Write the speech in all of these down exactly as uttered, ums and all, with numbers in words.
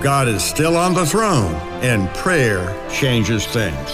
God is still on the throne, and prayer changes things.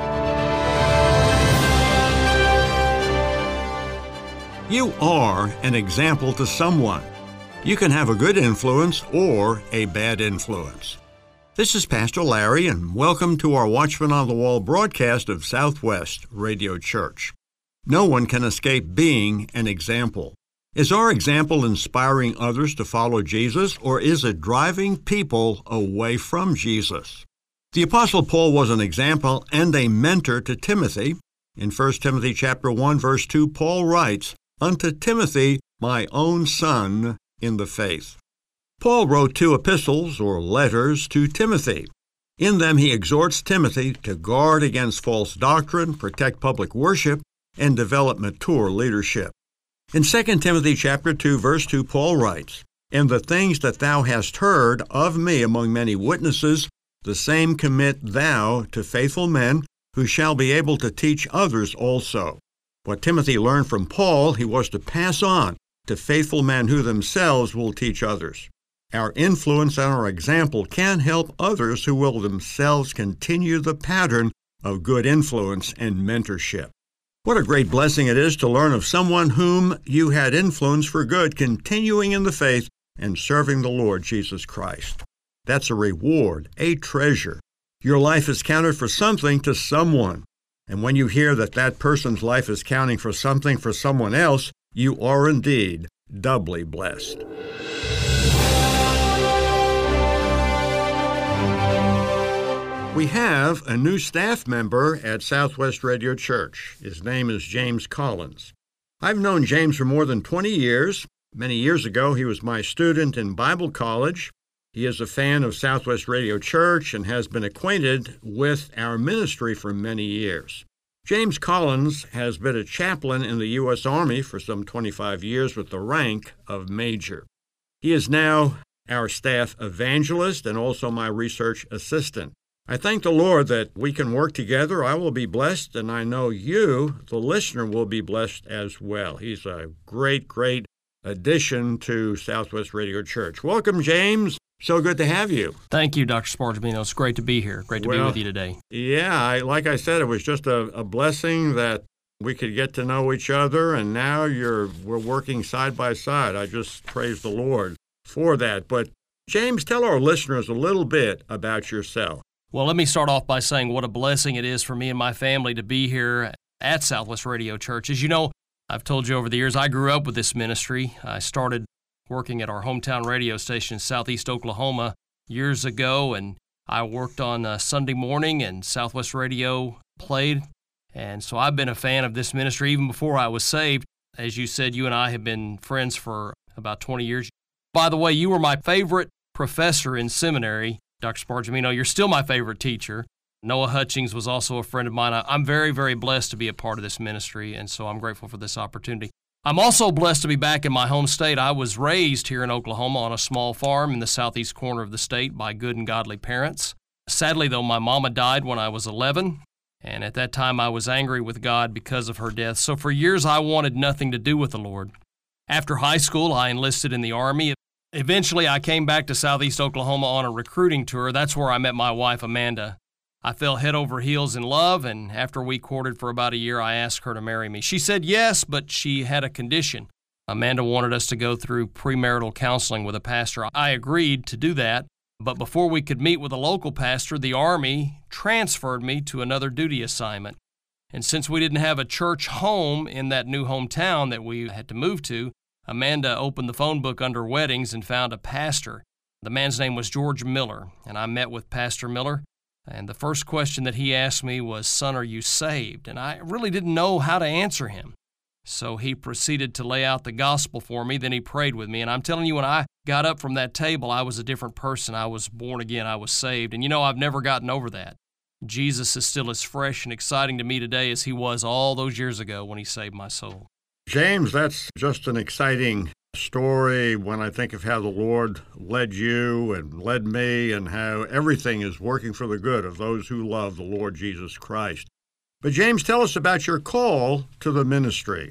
You are an example to someone. You can have a good influence or a bad influence. This is Pastor Larry, and welcome to our Watchman on the Wall broadcast of Southwest Radio Church. No one can escape being an example. Is our example inspiring others to follow Jesus, or is it driving people away from Jesus? The Apostle Paul was an example and a mentor to Timothy. In First Timothy chapter one, verse two, Paul writes, "Unto Timothy, my own son in the faith." Paul wrote two epistles or letters to Timothy. In them he exhorts Timothy to guard against false doctrine, protect public worship, and develop mature leadership. In Second Timothy chapter two, verse two, Paul writes, "And the things that thou hast heard of me among many witnesses, the same commit thou to faithful men, who shall be able to teach others also." What Timothy learned from Paul, he was to pass on to faithful men who themselves will teach others. Our influence and our example can help others who will themselves continue the pattern of good influence and mentorship. What a great blessing it is to learn of someone whom you had influenced for good, continuing in the faith and serving the Lord Jesus Christ. That's a reward, a treasure. Your life is counted for something to someone. And when you hear that that person's life is counting for something for someone else, you are indeed doubly blessed. We have a new staff member at Southwest Radio Church. His name is James Collins. I've known James for more than twenty years. Many years ago, he was my student in Bible college. He is a fan of Southwest Radio Church and has been acquainted with our ministry for many years. James Collins has been a chaplain in the U S Army for some twenty-five years with the rank of major. He is now our staff evangelist and also my research assistant. I thank the Lord that we can work together. I will be blessed, and I know you, the listener, will be blessed as well. He's a great, great addition to Southwest Radio Church. Welcome, James. So good to have you. Thank you, Doctor Spargimino. It's great to be here. Great to well, be with you today. Yeah, I, like I said, it was just a, a blessing that we could get to know each other, and now you're we're working side by side. I just praise the Lord for that. But, James, tell our listeners a little bit about yourself. Well, let me start off by saying what a blessing it is for me and my family to be here at Southwest Radio Church. As you know, I've told you over the years, I grew up with this ministry. I started working at our hometown radio station in Southeast Oklahoma years ago, and I worked on a Sunday morning, and Southwest Radio played. And so I've been a fan of this ministry even before I was saved. As you said, you and I have been friends for about twenty years. By the way, you were my favorite professor in seminary. Doctor Spargimino, you're still my favorite teacher. Noah Hutchings was also a friend of mine. I'm very, very blessed to be a part of this ministry, and so I'm grateful for this opportunity. I'm also blessed to be back in my home state. I was raised here in Oklahoma on a small farm in the southeast corner of the state by good and godly parents. Sadly, though, my mama died when I was eleven, and at that time I was angry with God because of her death. So for years I wanted nothing to do with the Lord. After high school, I enlisted in the Army. Eventually, I came back to Southeast Oklahoma on a recruiting tour. That's where I met my wife, Amanda. I fell head over heels in love, and after we courted for about a year, I asked her to marry me. She said yes, but she had a condition. Amanda wanted us to go through premarital counseling with a pastor. I agreed to do that, but before we could meet with a local pastor, the Army transferred me to another duty assignment. And since we didn't have a church home in that new hometown that we had to move to, Amanda opened the phone book under weddings and found a pastor. The man's name was George Miller, and I met with Pastor Miller. And the first question that he asked me was, "Son, are you saved?" And I really didn't know how to answer him. So he proceeded to lay out the gospel for me. Then he prayed with me. And I'm telling you, when I got up from that table, I was a different person. I was born again. I was saved. And you know, I've never gotten over that. Jesus is still as fresh and exciting to me today as he was all those years ago when he saved my soul. James, that's just an exciting story when I think of how the Lord led you and led me and how everything is working for the good of those who love the Lord Jesus Christ. But James, tell us about your call to the ministry.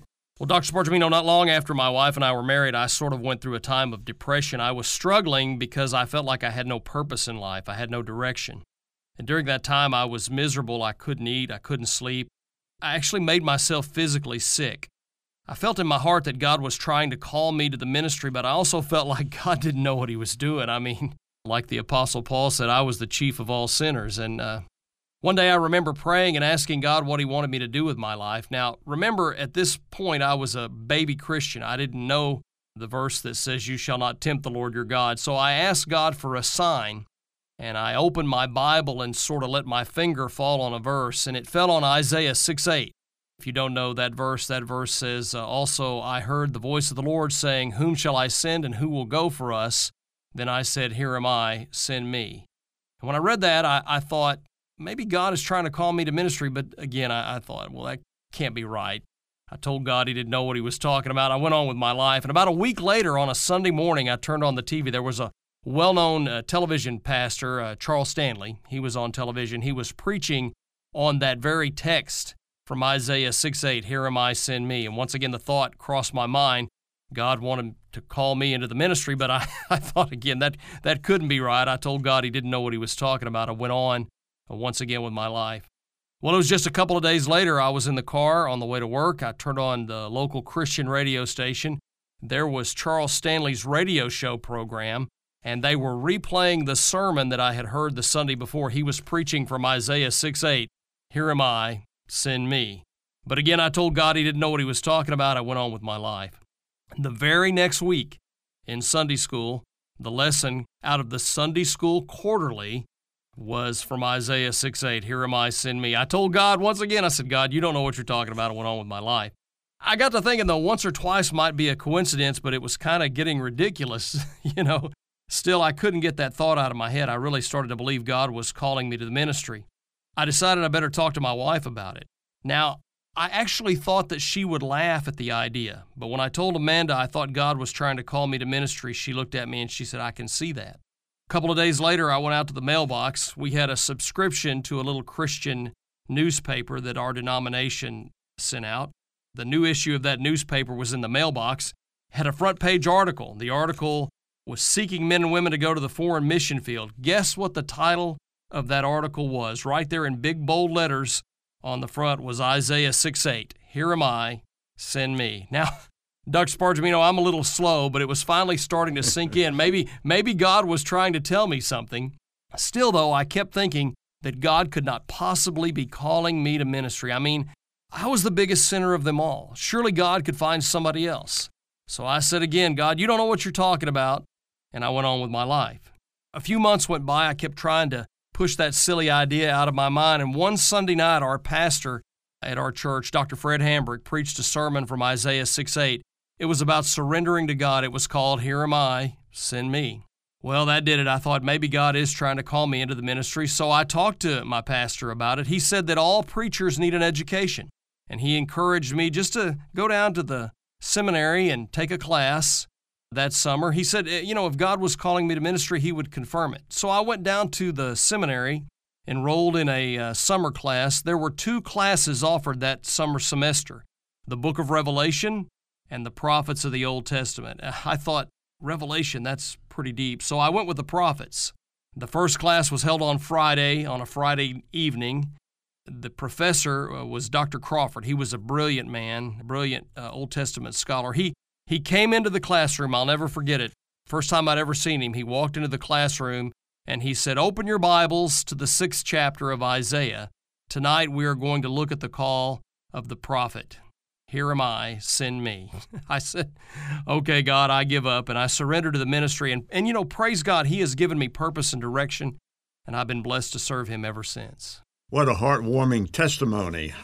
Well, Doctor Spargimino, not long after my wife and I were married, I sort of went through a time of depression. I was struggling because I felt like I had no purpose in life. I had no direction. And during that time, I was miserable. I couldn't eat. I couldn't sleep. I actually made myself physically sick. I felt in my heart that God was trying to call me to the ministry, but I also felt like God didn't know what he was doing. I mean, like the Apostle Paul said, I was the chief of all sinners. And uh, one day I remember praying and asking God what he wanted me to do with my life. Now, remember, at this point, I was a baby Christian. I didn't know the verse that says, you shall not tempt the Lord your God. So I asked God for a sign, and I opened my Bible and sort of let my finger fall on a verse, and it fell on Isaiah six eight. If you don't know that verse, that verse says, uh, also, I heard the voice of the Lord saying, whom shall I send and who will go for us? Then I said, here am I, send me. And when I read that, I, I thought, maybe God is trying to call me to ministry, but again, I, I thought, well, that can't be right. I told God he didn't know what he was talking about. I went on with my life, and about a week later, on a Sunday morning, I turned on the T V. There was a well-known uh, television pastor, uh, Charles Stanley. He was on television. He was preaching on that very text from Isaiah six eight, here am I, send me. And once again, the thought crossed my mind, God wanted to call me into the ministry, but I, I thought, again, that, that couldn't be right. I told God he didn't know what he was talking about. I went on uh, once again with my life. Well, it was just a couple of days later, I was in the car on the way to work. I turned on the local Christian radio station. There was Charles Stanley's radio show program, and they were replaying the sermon that I had heard the Sunday before. He was preaching from Isaiah six eight, here am I, send me. But again, I told God he didn't know what he was talking about. I went on with my life. The very next week in Sunday school, the lesson out of the Sunday school quarterly was from Isaiah six eight, here am I, send me. I told God once again, I said, God, you don't know what you're talking about. I went on with my life. I got to thinking, though, once or twice might be a coincidence, but it was kind of getting ridiculous, you know. Still, I couldn't get that thought out of my head. I really started to believe God was calling me to the ministry. I decided I better talk to my wife about it. Now, I actually thought that she would laugh at the idea, but when I told Amanda I thought God was trying to call me to ministry, she looked at me and she said, I can see that. A couple of days later, I went out to the mailbox. We had a subscription to a little Christian newspaper that our denomination sent out. The new issue of that newspaper was in the mailbox, had a front page article. The article was seeking men and women to go to the foreign mission field. Guess what the title of that article was? Right there in big bold letters on the front was Isaiah six eight. Here am I, send me. Now, Doctor Spargimino, I'm a little slow, but it was finally starting to sink in. Maybe, maybe God was trying to tell me something. Still, though, I kept thinking that God could not possibly be calling me to ministry. I mean, I was the biggest sinner of them all. Surely God could find somebody else. So I said again, God, you don't know what you're talking about. And I went on with my life. A few months went by. I kept trying to push that silly idea out of my mind. And one Sunday night, our pastor at our church, Doctor Fred Hambrick, preached a sermon from Isaiah six eight. It was about surrendering to God. It was called, Here Am I, Send Me. Well, that did it. I thought maybe God is trying to call me into the ministry. So I talked to my pastor about it. He said that all preachers need an education. And he encouraged me just to go down to the seminary and take a class that summer. He said, you know, if God was calling me to ministry, he would confirm it. So I went down to the seminary, enrolled in a uh, summer class. There were two classes offered that summer semester, the book of Revelation and the prophets of the Old Testament. I thought, Revelation, that's pretty deep. So I went with the prophets. The first class was held on Friday, on a Friday evening. The professor was Doctor Crawford. He was a brilliant man, a brilliant uh, Old Testament scholar. He He came into the classroom. I'll never forget it. First time I'd ever seen him, he walked into the classroom and he said, open your Bibles to the sixth chapter of Isaiah. Tonight we are going to look at the call of the prophet. Here am I, send me. I said, okay, God, I give up. And I surrendered to the ministry. And, and, you know, praise God, he has given me purpose and direction, and I've been blessed to serve him ever since. What a heartwarming testimony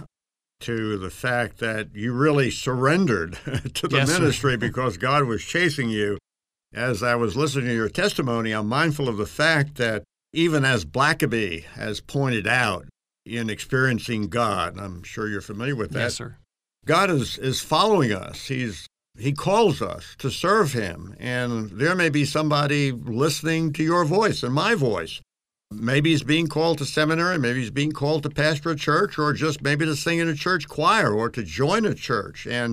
to the fact that you really surrendered to the yes, ministry because God was chasing you. As I was listening to your testimony, I'm mindful of the fact that even as Blackaby has pointed out in experiencing God, I'm sure you're familiar with that. Yes, sir. God is, is following us. He's He calls us to serve him. And there may be somebody listening to your voice and my voice. Maybe he's being called to seminary, maybe he's being called to pastor a church, or just maybe to sing in a church choir or to join a church. And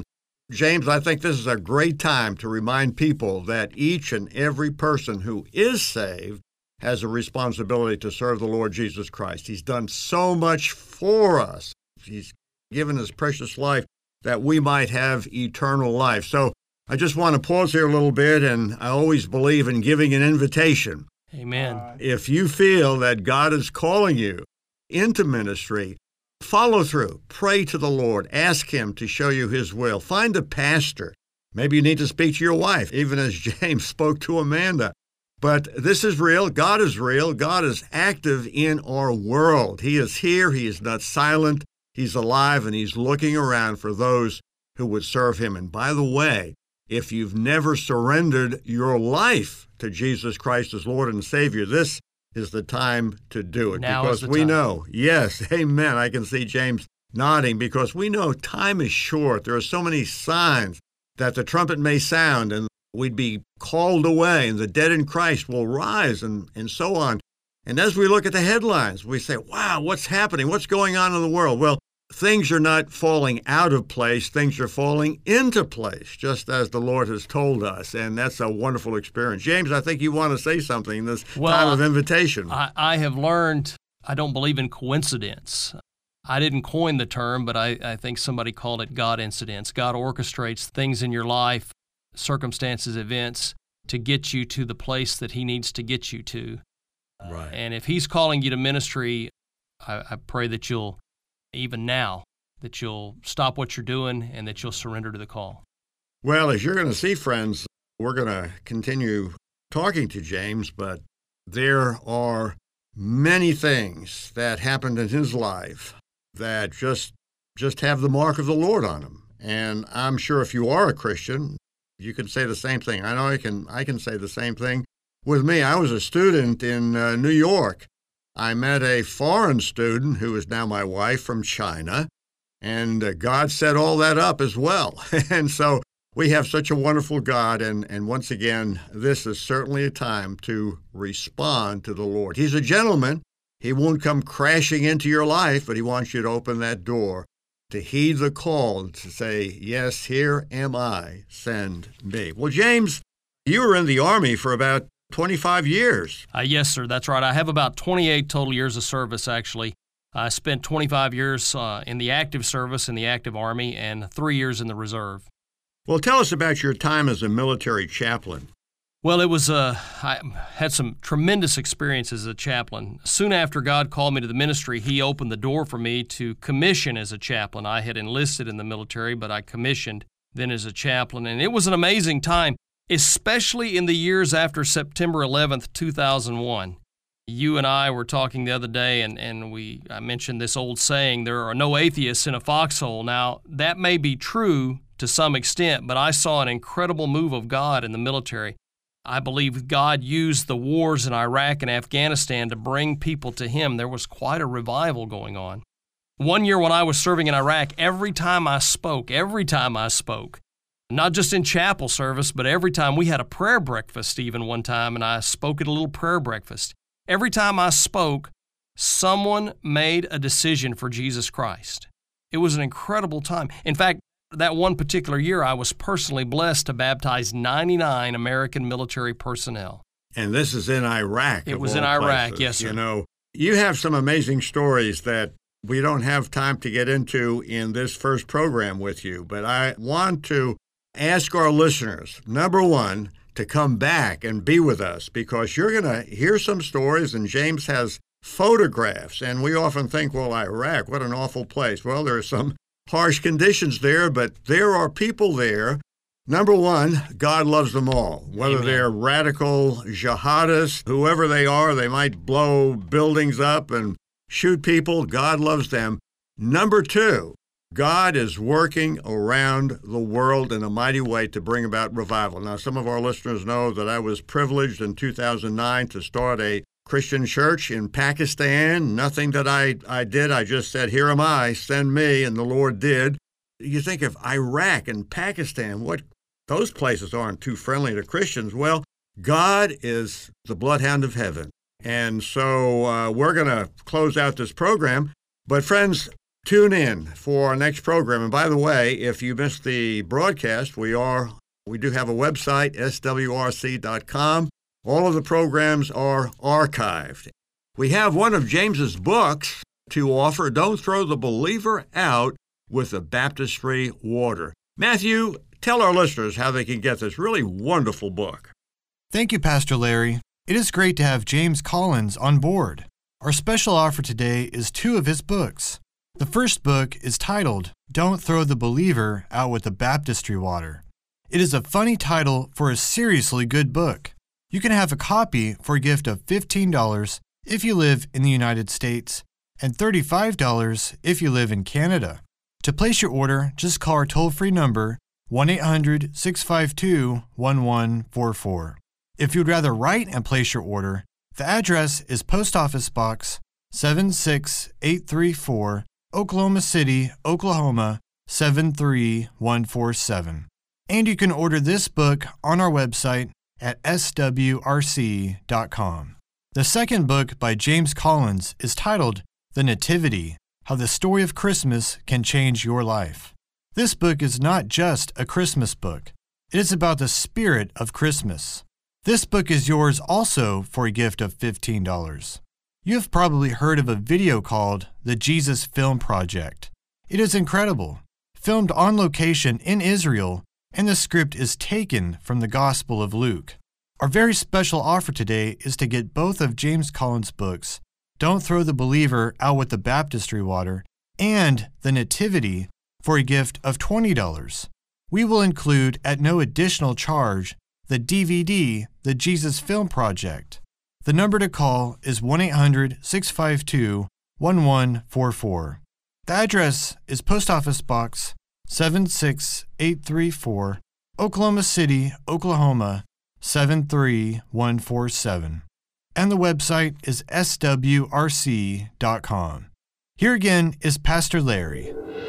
James, I think this is a great time to remind people that each and every person who is saved has a responsibility to serve the Lord Jesus Christ. He's done so much for us. He's given his precious life that we might have eternal life. So I just want to pause here a little bit, and I always believe in giving an invitation. Amen. Uh, if you feel that God is calling you into ministry, follow through. Pray to the Lord. Ask him to show you his will. Find a pastor. Maybe you need to speak to your wife, even as James spoke to Amanda. But this is real. God is real. God is active in our world. He is here. He is not silent. He's alive, and he's looking around for those who would serve him. And by the way, if you've never surrendered your life to Jesus Christ as Lord and Savior, this is the time to do it. Now because is the we time. know, yes, amen. I can see James nodding, because we know time is short. There are so many signs that the trumpet may sound and we'd be called away and the dead in Christ will rise, and, and so on. And as we look at the headlines, we say, wow, what's happening? What's going on in the world? Well, things are not falling out of place. Things are falling into place, just as the Lord has told us. And that's a wonderful experience. James, I think you want to say something in this well, time of invitation. I, I have learned I don't believe in coincidence. I didn't coin the term, but I, I think somebody called it God incidents. God orchestrates things in your life, circumstances, events, to get you to the place that he needs to get you to. Right. And if he's calling you to ministry, I, I pray that you'll, even now, that you'll stop what you're doing and that you'll surrender to the call. Well, as you're going to see, friends, we're going to continue talking to James, but there are many things that happened in his life that just just have the mark of the Lord on them. And I'm sure if you are a Christian, you can say the same thing. I know I can I can say the same thing. With me, I was a student in uh, New York. I met a foreign student who is now my wife from China, and uh, God set all that up as well. And so we have such a wonderful God, and, and once again, this is certainly a time to respond to the Lord. He's a gentleman. He won't come crashing into your life, but he wants you to open that door, to heed the call, to say, yes, here am I, send me. Well, James, you were in the Army for about twenty-five years. Uh, yes, sir, that's right. I have about twenty-eight total years of service, actually. I spent twenty-five years uh, in the active service, in the active Army, and three years in the reserve. Well, tell us about your time as a military chaplain. Well, it was, uh, I had some tremendous experiences as a chaplain. Soon after God called me to the ministry, he opened the door for me to commission as a chaplain. I had enlisted in the military, but I commissioned then as a chaplain, and it was an amazing time, especially in the years after September eleventh, two thousand one. You and I were talking the other day, and, and we I mentioned this old saying, there are no atheists in a foxhole. Now, that may be true to some extent, but I saw an incredible move of God in the military. I believe God used the wars in Iraq and Afghanistan to bring people to him. There was quite a revival going on. One year when I was serving in Iraq, every time I spoke, every time I spoke, not just in chapel service, but every time we had a prayer breakfast even one time, and I spoke at a little prayer breakfast. Every time I spoke, someone made a decision for Jesus Christ. It was an incredible time. In fact, that one particular year, I was personally blessed to baptize ninety-nine American military personnel. And this is in Iraq. It was in Iraq, places. yes, sir. You know, you have some amazing stories that we don't have time to get into in this first program with you, but I want to ask our listeners, number one, to come back and be with us, because you're going to hear some stories, and James has photographs, and we often think, well, Iraq, what an awful place. Well, there are some harsh conditions there, but there are people there. Number one, God loves them all. Whether Amen. They're radical jihadists, whoever they are, they might blow buildings up and shoot people. God loves them. Number two, God is working around the world in a mighty way to bring about revival. Now, some of our listeners know that I was privileged in two thousand nine to start a Christian church in Pakistan. Nothing that I, I did. I just said, here am I, send me, and the Lord did. You think of Iraq and Pakistan, what those places aren't too friendly to Christians. Well, God is the bloodhound of heaven. And so uh, we're going to close out this program. But friends, tune in for our next program. And by the way, if you missed the broadcast, we are we do have a website, S W R C dot com. All of the programs are archived. We have one of James's books to offer, Don't Throw the Believer Out with the Baptistry Water. Matthew, tell our listeners how they can get this really wonderful book. Thank you, Pastor Larry. It is great to have James Collins on board. Our special offer today is two of his books. The first book is titled, Don't Throw the Believer Out with the Baptistry Water. It is a funny title for a seriously good book. You can have a copy for a gift of fifteen dollars if you live in the United States and thirty-five dollars if you live in Canada. To place your order, just call our toll-free number one eight hundred, six five two, one one four four. If you'd rather write and place your order, the address is Post Office Box seven six eight three four, Oklahoma City, Oklahoma seven three one four seven. And you can order this book on our website at S W R C dot com. The second book by James Collins is titled The Nativity, How the Story of Christmas Can Change Your Life. This book is not just a Christmas book. It is about the spirit of Christmas. This book is yours also for a gift of fifteen dollars. You have probably heard of a video called The Jesus Film Project. It is incredible. Filmed on location in Israel, and the script is taken from the Gospel of Luke. Our very special offer today is to get both of James Collins' books, Don't Throw the Believer Out with the Baptistry Water, and The Nativity, for a gift of twenty dollars. We will include, at no additional charge, the D V D, The Jesus Film Project. The number to call is one eight hundred, six five two, one one four four. The address is Post Office Box seven six eight three four, Oklahoma City, Oklahoma seven three one four seven. And the website is S W R C dot com. Here again is Pastor Larry.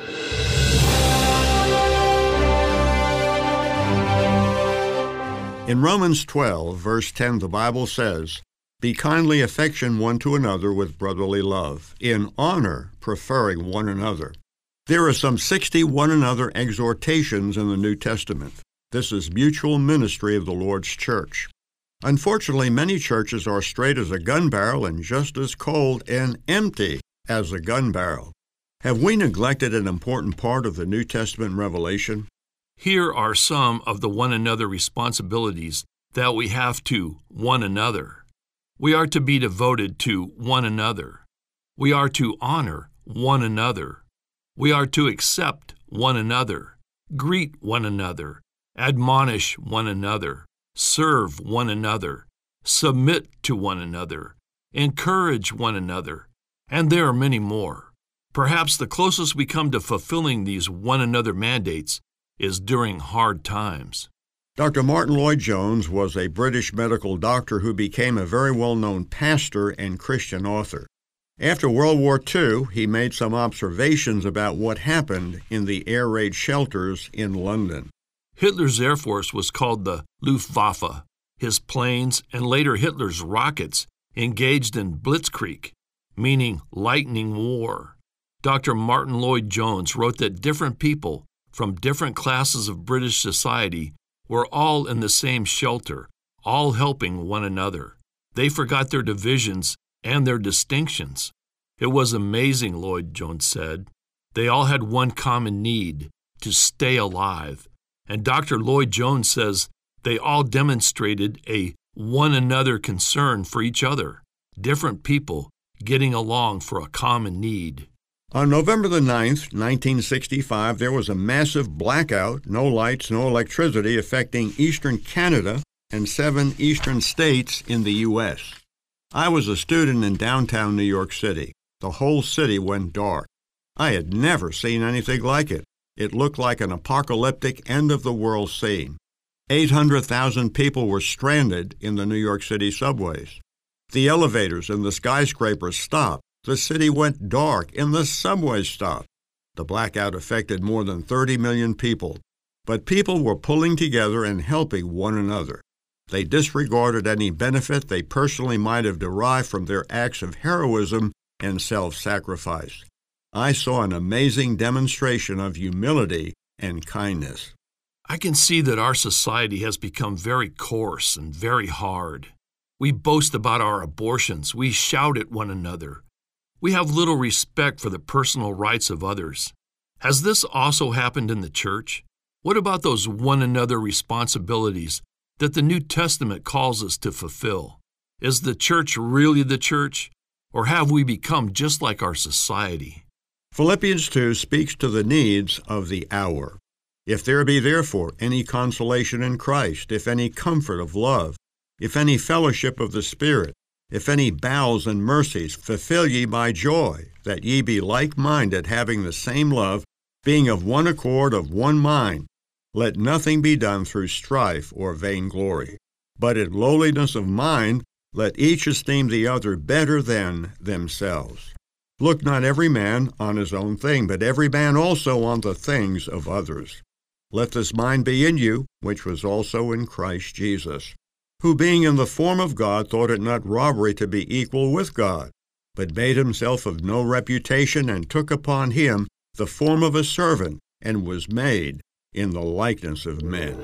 In Romans twelve, verse ten, the Bible says, Be kindly affection one to another with brotherly love, in honor preferring one another. There are some sixty one another exhortations in the New Testament. This is mutual ministry of the Lord's church. Unfortunately, many churches are straight as a gun barrel and just as cold and empty as a gun barrel. Have we neglected an important part of the New Testament revelation? Here are some of the one another responsibilities that we have to one another. We are to be devoted to one another. We are to honor one another. We are to accept one another, greet one another, admonish one another, serve one another, submit to one another, encourage one another, and there are many more. Perhaps the closest we come to fulfilling these one another mandates is during hard times. Doctor Martin Lloyd-Jones was a British medical doctor who became a very well-known pastor and Christian author. After World War Two, he made some observations about what happened in the air raid shelters in London. Hitler's Air Force was called the Luftwaffe. His planes and later Hitler's rockets engaged in Blitzkrieg, meaning lightning war. Doctor Martin Lloyd-Jones wrote that different people from different classes of British society were all in the same shelter, all helping one another. They forgot their divisions and their distinctions. It was amazing, Lloyd-Jones said. They all had one common need, to stay alive. And Doctor Lloyd-Jones says they all demonstrated a one another concern for each other, different people getting along for a common need. On November the ninth, nineteen sixty-five, there was a massive blackout, no lights, no electricity, affecting eastern Canada and seven eastern states in the U S I was a student in downtown New York City. The whole city went dark. I had never seen anything like it. It looked like an apocalyptic end-of-the-world scene. eight hundred thousand people were stranded in the New York City subways. The elevators and the skyscrapers stopped. The city went dark and the subways stopped. The blackout affected more than thirty million people, but people were pulling together and helping one another. They disregarded any benefit they personally might have derived from their acts of heroism and self-sacrifice. I saw an amazing demonstration of humility and kindness. I can see that our society has become very coarse and very hard. We boast about our abortions. We shout at one another. We have little respect for the personal rights of others. Has this also happened in the church? What about those one another responsibilities that the New Testament calls us to fulfill? Is the church really the church, or have we become just like our society? Philippians two speaks to the needs of the hour. If there be therefore any consolation in Christ, if any comfort of love, if any fellowship of the Spirit, if any bowels and mercies, fulfill ye my joy, that ye be like-minded, having the same love, being of one accord, of one mind. Let nothing be done through strife or vainglory, but in lowliness of mind let each esteem the other better than themselves. Look not every man on his own thing, but every man also on the things of others. Let this mind be in you, which was also in Christ Jesus, who being in the form of God thought it not robbery to be equal with God, but made himself of no reputation, and took upon him the form of a servant, and was made in the likeness of men.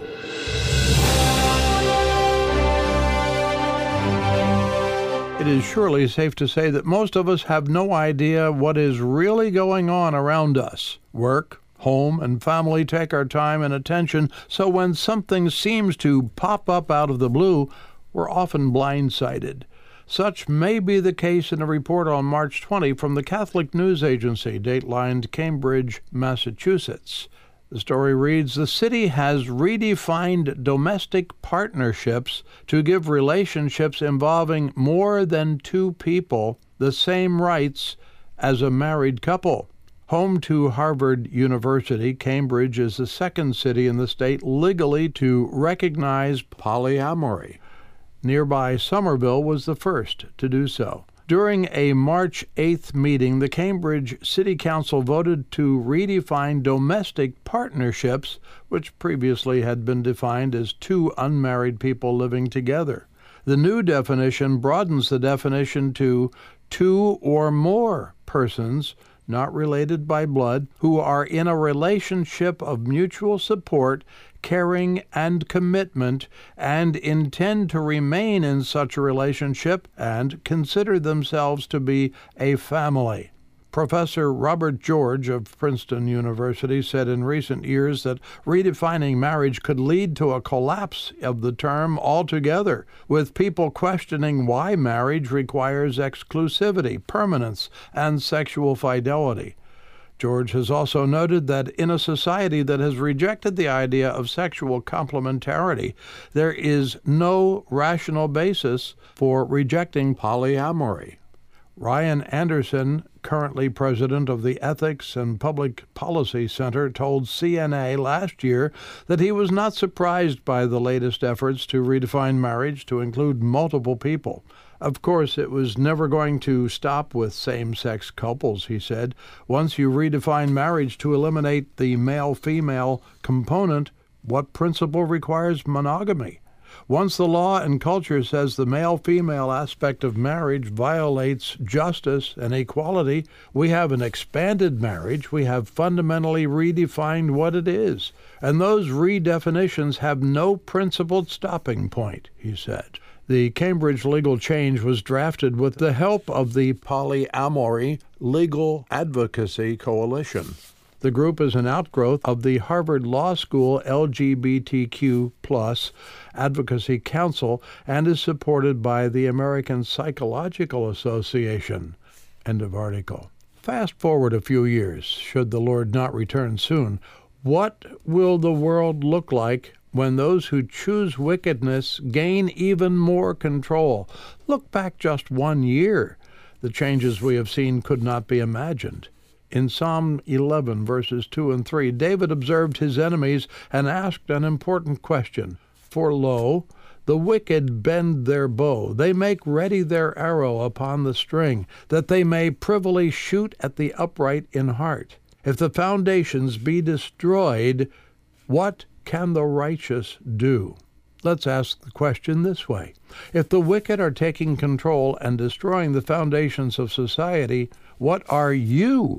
It is surely safe to say that most of us have no idea what is really going on around us. Work, home, and family take our time and attention, so when something seems to pop up out of the blue, we're often blindsided. Such may be the case in a report on March twentieth from the Catholic News Agency, datelined Cambridge, Massachusetts. The story reads, "The city has redefined domestic partnerships to give relationships involving more than two people the same rights as a married couple." Home to Harvard University, Cambridge is the second city in the state legally to recognize polyamory. Nearby Somerville was the first to do so. During a March eighth meeting, the Cambridge City Council voted to redefine domestic partnerships, which previously had been defined as two unmarried people living together. The new definition broadens the definition to two or more persons, not related by blood, who are in a relationship of mutual support, caring, and commitment, and intend to remain in such a relationship and consider themselves to be a family. Professor Robert George of Princeton University said in recent years that redefining marriage could lead to a collapse of the term altogether, with people questioning why marriage requires exclusivity, permanence, and sexual fidelity. George has also noted that in a society that has rejected the idea of sexual complementarity, there is no rational basis for rejecting polyamory. Ryan Anderson, currently president of the Ethics and Public Policy Center, told C N A last year that he was not surprised by the latest efforts to redefine marriage to include multiple people. Of course, it was never going to stop with same-sex couples, he said. Once you redefine marriage to eliminate the male-female component, what principle requires monogamy? Once the law and culture says the male-female aspect of marriage violates justice and equality, we have an expanded marriage. We have fundamentally redefined what it is. And those redefinitions have no principled stopping point, he said. The Cambridge legal change was drafted with the help of the Polyamory Legal Advocacy Coalition. The group is an outgrowth of the Harvard Law School L G B T Q plus Advocacy Council and is supported by the American Psychological Association. End of article. Fast forward a few years, should the Lord not return soon. What will the world look like when those who choose wickedness gain even more control? Look back just one year. The changes we have seen could not be imagined. In Psalm eleven, verses two and three, David observed his enemies and asked an important question. For lo, the wicked bend their bow. They make ready their arrow upon the string, that they may privily shoot at the upright in heart. If the foundations be destroyed, what can the righteous do? Let's ask the question this way. If the wicked are taking control and destroying the foundations of society, what are you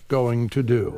going to do?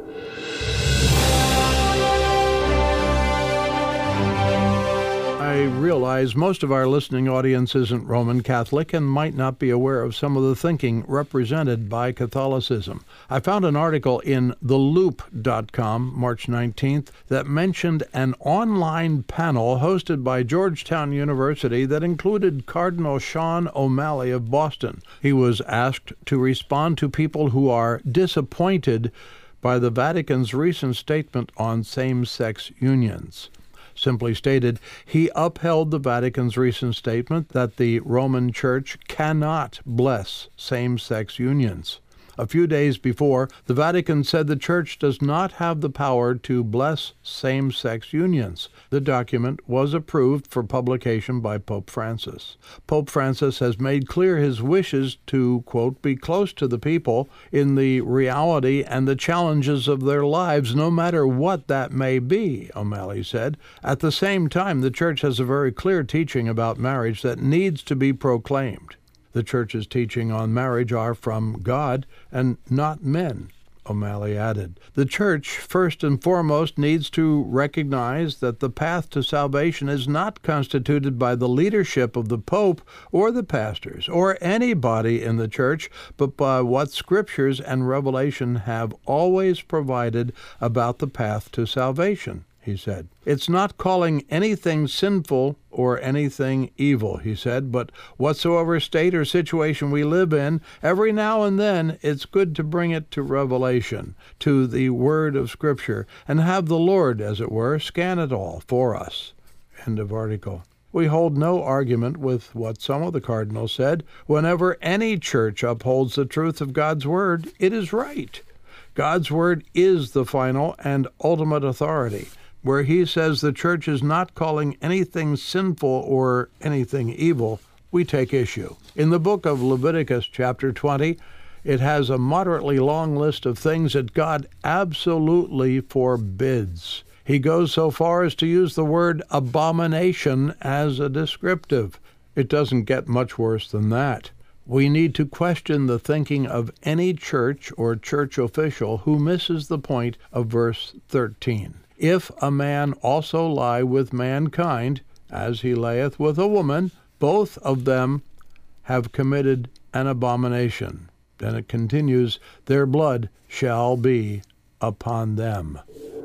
I realize most of our listening audience isn't Roman Catholic and might not be aware of some of the thinking represented by Catholicism. I found an article in the loop dot com, March nineteenth, that mentioned an online panel hosted by Georgetown University that included Cardinal Sean O'Malley of Boston. He was asked to respond to people who are disappointed by the Vatican's recent statement on same-sex unions. Simply stated, he upheld the Vatican's recent statement that the Roman Church cannot bless same-sex unions. A few days before, the Vatican said the Church does not have the power to bless same-sex unions. The document was approved for publication by Pope Francis. Pope Francis has made clear his wishes to, quote, be close to the people in the reality and the challenges of their lives, no matter what that may be, O'Malley said. At the same time, the Church has a very clear teaching about marriage that needs to be proclaimed. The Church's teaching on marriage are from God and not men, O'Malley added. The Church, first and foremost, needs to recognize that the path to salvation is not constituted by the leadership of the Pope or the pastors or anybody in the Church, but by what Scriptures and Revelation have always provided about the path to salvation, he said. It's not calling anything sinful or anything evil, he said, but whatsoever state or situation we live in, every now and then it's good to bring it to revelation, to the Word of Scripture, and have the Lord, as it were, scan it all for us. End of article. We hold no argument with what some of the cardinals said. Whenever any church upholds the truth of God's Word, it is right. God's Word is the final and ultimate authority. Where he says the Church is not calling anything sinful or anything evil, we take issue. In the book of Leviticus, chapter twenty, it has a moderately long list of things that God absolutely forbids. He goes so far as to use the word abomination as a descriptive. It doesn't get much worse than that. We need to question the thinking of any church or church official who misses the point of verse thirteen. If a man also lie with mankind, as he layeth with a woman, both of them have committed an abomination. Then it continues, their blood shall be upon them.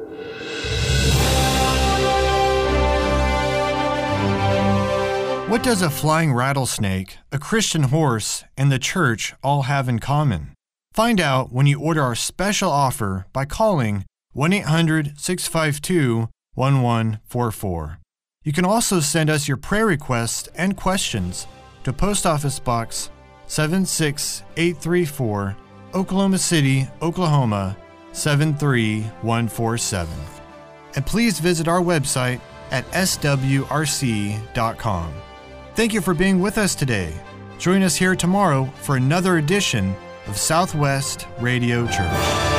What does a flying rattlesnake, a Christian horse, and the church all have in common? Find out when you order our special offer by calling one eight hundred, six five two, one one four four. You can also send us your prayer requests and questions to Post Office Box seven six eight three four, Oklahoma City, Oklahoma seven three one four seven. And please visit our website at s w r c dot com. Thank you for being with us today. Join us here tomorrow for another edition of Southwest Radio Church.